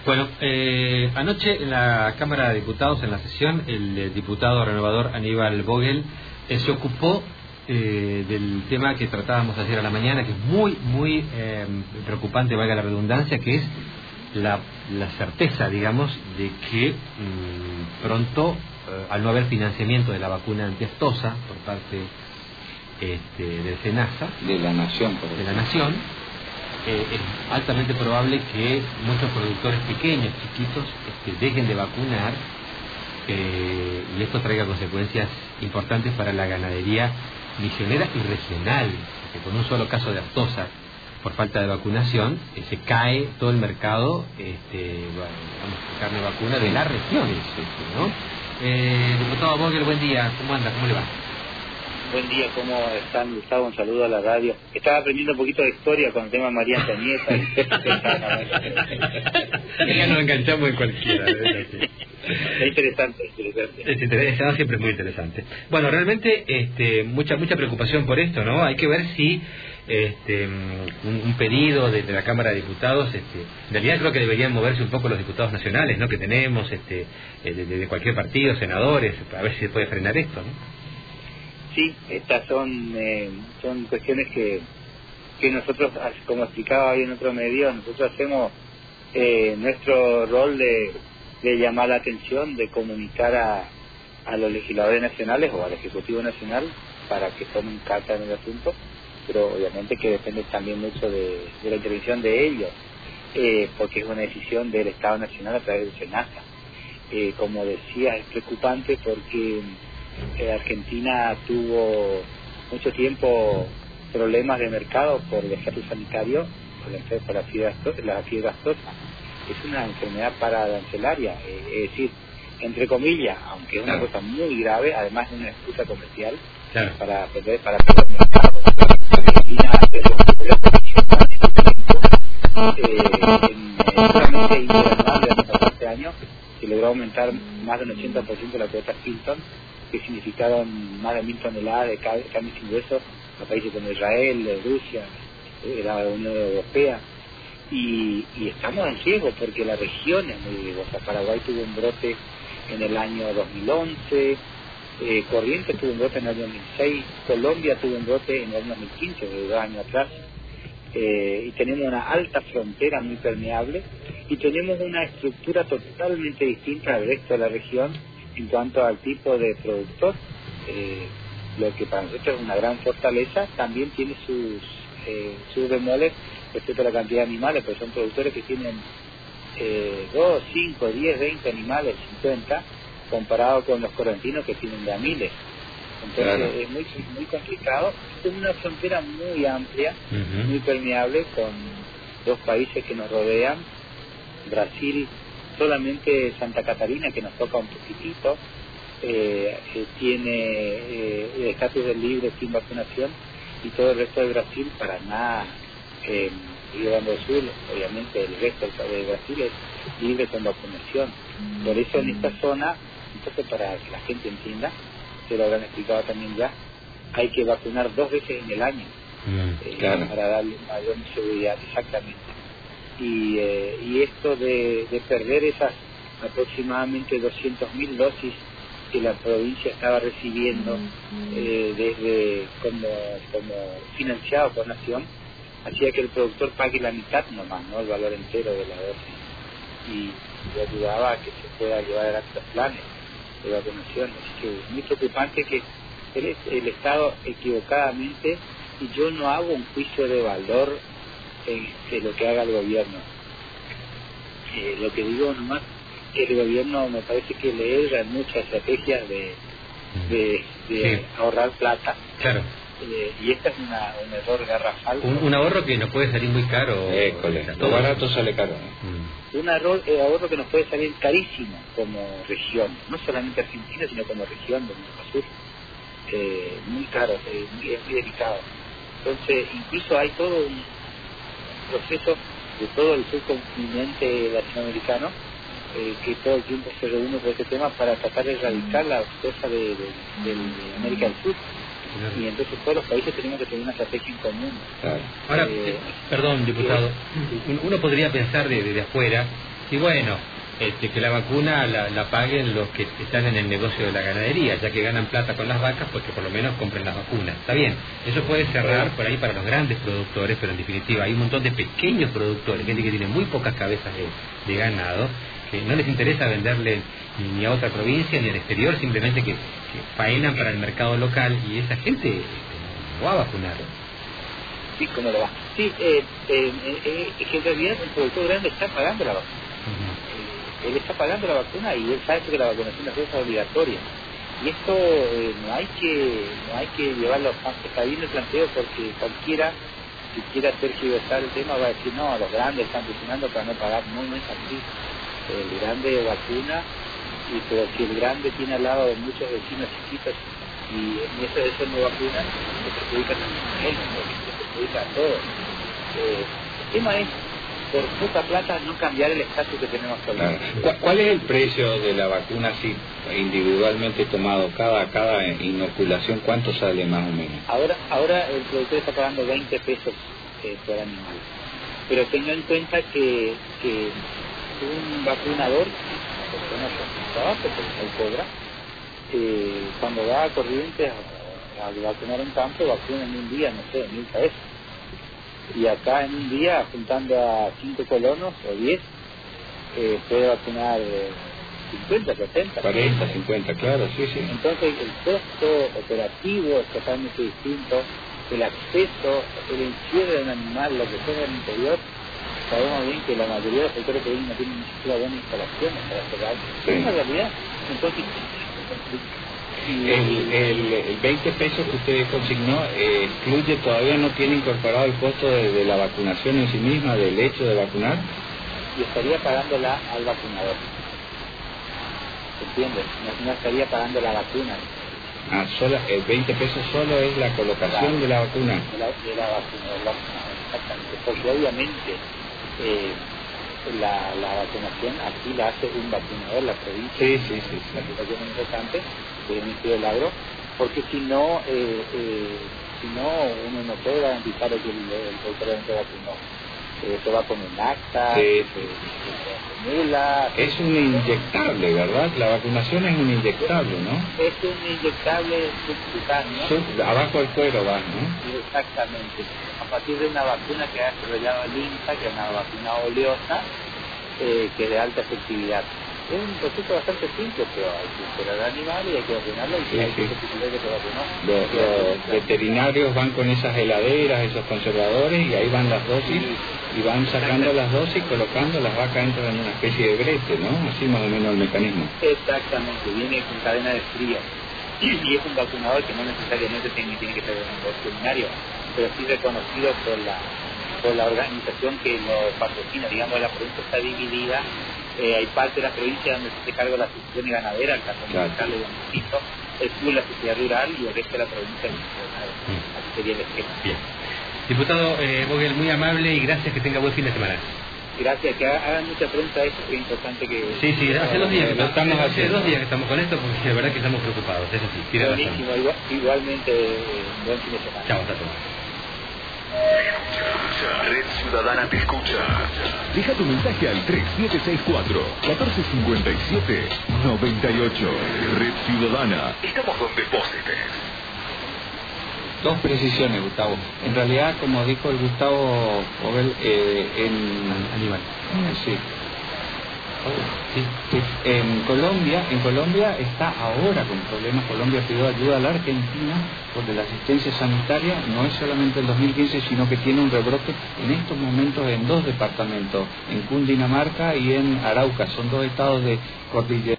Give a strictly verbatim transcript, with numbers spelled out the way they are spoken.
Bueno, eh, anoche en la Cámara de Diputados, en la sesión, el eh, diputado renovador Aníbal Vogel eh, se ocupó eh, del tema que tratábamos ayer a la mañana, que es muy, muy eh, preocupante, valga la redundancia, que es la, la certeza, digamos, de que mmm, pronto, eh, al no haber financiamiento de la vacuna antiaftosa por parte este, del SENASA, de la Nación, por de la Nación, Eh, es altamente probable que muchos productores pequeños, chiquitos, este, dejen de vacunar eh, y esto traiga consecuencias importantes para la ganadería misionera y regional, porque con un solo caso de aftosa por falta de vacunación eh, se cae todo el mercado este, vamos, de carne vacuna de la región, ¿no? Eh, diputado Vogel, buen día, ¿cómo anda? ¿Cómo le va? Buen día, ¿cómo están, Gustavo? Un saludo a la radio. Estaba aprendiendo un poquito de historia con el tema de María Antonieta. Ya nos enganchamos en cualquiera. Es interesante, es interesante. Es interesante, siempre es muy interesante. Bueno, realmente este, mucha mucha preocupación por esto, ¿no? Hay que ver si este, un, un pedido de, de la Cámara de Diputados, este, en realidad creo que deberían moverse un poco los diputados nacionales, ¿no? Que tenemos, este, de, de cualquier partido, senadores, a ver si se puede frenar esto, ¿no? Sí, estas son eh, son cuestiones que que nosotros, como explicaba hoy en otro medio, nosotros hacemos eh, nuestro rol de, de llamar la atención, de comunicar a, a los legisladores nacionales o al Ejecutivo Nacional para que tomen carta en el asunto, pero obviamente que depende también mucho de, de la intervención de ellos, eh, porque es una decisión del Estado Nacional a través del SENASA. Eh, como decía, es preocupante porque Eh, Argentina tuvo mucho tiempo problemas de mercado por el estatus sanitario, por la, por la fiebre aftosa, la fiebre aftosa. Es una enfermedad paraarancelaria, eh, es decir, entre comillas, aunque es una claro. cosa muy grave, además de una excusa comercial claro. para perder para perder el mercado. Argentina eh, en solamente interanual de catorce años se logró aumentar más del ochenta por ciento de la cuota Hilton, que significaron más de mil toneladas de carne sin hueso a países como Israel, Rusia, eh, la Unión Europea, y, y estamos en riesgo porque la región es muy riesgosa. Paraguay tuvo un brote en el año dos mil once, eh, Corrientes tuvo un brote en el año dos mil seis, Colombia tuvo un brote en el año dos mil quince, de dos años atrás, eh, y tenemos una alta frontera muy permeable, y tenemos una estructura totalmente distinta al resto de la región en cuanto al tipo de productor. Eh, lo que para nosotros es una gran fortaleza, también tiene sus eh, sus bemoles respecto a la cantidad de animales, porque son productores que tienen eh, dos, cinco, diez, veinte animales, cincuenta, comparado con los correntinos que tienen de a miles. Entonces claro. es muy muy complicado. Es una frontera muy amplia, uh-huh. muy permeable, con dos países que nos rodean, Brasil, solamente Santa Catarina, que nos toca un poquitito, eh, eh, tiene eh, el estatus de libre sin vacunación, y todo el resto de Brasil para nada. eh, Río Grande do Sul, obviamente el resto de Brasil es libre con vacunación. Por eso en esta zona, entonces para que la gente entienda, se lo habrán explicado también ya, hay que vacunar dos veces en el año, mm, eh, claro. para darle mayor seguridad, exactamente. Y, eh, y esto de, de perder esas aproximadamente doscientas mil dosis que la provincia estaba recibiendo eh, desde como, como financiado por Nación, hacía que el productor pague la mitad nomás, no el valor entero de la dosis, y, y ayudaba a que se pueda llevar a estos planes de vacunación. Así que es muy preocupante que el, el Estado equivocadamente, y yo no hago un juicio de valor de lo que haga el gobierno, eh, lo que digo nomás que el gobierno me parece que le erran muchas estrategias de, de, de sí. ahorrar plata, claro. eh, y esta es una, un error garrafal, un, un ahorro que nos puede salir muy caro. École, lo barato sale caro, ¿no? mm. un ahorro, eh, ahorro que nos puede salir carísimo como región, no solamente Argentina sino como región del Mercosur, eh, muy caro, eh, muy, es muy delicado. Entonces incluso hay todo un proceso de todo el subcontinente latinoamericano eh, que todo el tiempo se reúne por este tema para tratar de erradicar la cosa de, de, de, de América del Sur, y entonces todos los países tenemos que tener una estrategia en común. Claro. Ahora, eh, perdón, diputado, uno podría pensar desde de, de afuera Y bueno, este, que la vacuna la, la paguen los que están en el negocio de la ganadería, ya que ganan plata con las vacas, pues que por lo menos compren las vacunas. Está bien, eso puede cerrar por ahí para los grandes productores, pero en definitiva hay un montón de pequeños productores, gente que tiene muy pocas cabezas de, de ganado, que no les interesa venderle ni a otra provincia ni al exterior, simplemente que, que faenan para el mercado local, y esa gente no va a vacunar. Sí, ¿cómo lo va? Sí, eh, eh, eh, es que en realidad el productor grande está pagando la vacuna. Uh-huh. eh, él está pagando la vacuna y él sabe que la vacunación es obligatoria. Y esto eh, no hay que no hay que llevarlo a está bien el planteo, porque cualquiera que quiera tergiversar el tema va a decir, no, los grandes están presionando para no pagar. No, no es así. El grande vacuna, y pero si el grande tiene al lado de muchos vecinos chiquitos y en eso, eso no vacuna, se perjudica también a él, se perjudica a todos. Eh, el tema es, por poca plata, no cambiar el estatus que tenemos actualmente. Claro. ¿Cuál es el precio de la vacuna así individualmente tomado? Cada cada inoculación, ¿cuánto sale más o menos? Ahora ahora el productor está pagando veinte pesos eh, por animal. Pero tenga en cuenta que, que un vacunador, una persona con trabajo, porque él cobra, eh, cuando va a Corrientes a, a vacunar en campo, vacuna en un día, no sé, mil pesos. Y acá en un día, juntando a cinco colonos o diez, eh, puede vacunar eh, cincuenta, setenta, cuarenta, cincuenta, claro, sí, sí. Entonces el costo operativo es totalmente distinto, el acceso, el encierro de un animal, lo que sea en el interior. Sabemos bien que la mayoría de los sectores que vienen no tienen ni siquiera buenas instalaciones para cerrar. Sí. Es una realidad. Entonces, el, el, el veinte pesos que usted consignó eh, excluye, todavía no tiene incorporado el costo de, de la vacunación en sí misma, del hecho de vacunar. Y estaría pagándola al vacunador. ¿Entiendes? No, no estaría pagando la vacuna. Ah, solo, el veinte pesos solo es la colocación la, de la vacuna. De la, de la vacuna, del vacunador, exactamente. Porque obviamente eh, la, la vacunación aquí la hace un vacunador, la provincia. Sí, sí, sí. sí. La situación es importante del Ministerio del Agro, porque si no, eh, eh, si no, uno no puede garantizar que el, el productor realmente vacunó. Eh, se va con un acta, sí, se, se, se acumula. Es un inyectable, ¿verdad? La vacunación es un inyectable, ¿no? Es un inyectable subcutáneo. Sub, abajo del cuero va, ¿no? Exactamente. A partir de una vacuna que ha desarrollado el INTA, que es una vacuna oleosa, eh, que es de alta efectividad. Es un proceso bastante simple, pero hay que esperar al animal y hay que vacunarlo y sí, hay sí. que certificar que se vacunó. Los, los veterinarios van con esas heladeras, esos conservadores, y ahí van las dosis, y van sacando las dosis, colocando, las vacas entran en una especie de brete, ¿no? Así más o menos el mecanismo. Exactamente, viene con cadena de frío. Y es un vacunador que no necesariamente tiene, tiene que ser un veterinario, pero sí reconocido por la, por la organización que lo patrocina. Digamos, la provincia está dividida. Eh, hay parte de la provincia donde se carga la asociación ganadera, el cantón claro. de Distrito, el sur la sociedad rural y el resto de la provincia es mm. Así sería el esquema. Bien. Diputado eh, Vogel, muy amable y gracias, que tenga buen fin de semana. Gracias, que hagan mucha prensa a esto, que es importante que... Sí, sí, hace dos días que lo estamos hace haciendo. dos días que estamos con esto, porque la verdad que estamos preocupados, eso sí, tiene Buenísimo, razón. igual, igualmente, eh, buen fin de semana. Chao, hasta luego. Red Ciudadana te escucha. Deja tu mensaje al tres siete seis cuatro, cuatro cinco siete, nueve ocho. Red Ciudadana. Estamos donde vos estés. Dos precisiones, Gustavo. En realidad, como dijo el Gustavo Vogel, eh, en Aníbal. Sí. Sí, sí. En Colombia, en Colombia está ahora con problemas. Colombia pidió ayuda a la Argentina porque la asistencia sanitaria no es solamente el dos mil quince, sino que tiene un rebrote en estos momentos en dos departamentos, en Cundinamarca y en Arauca. Son dos estados de cordillera.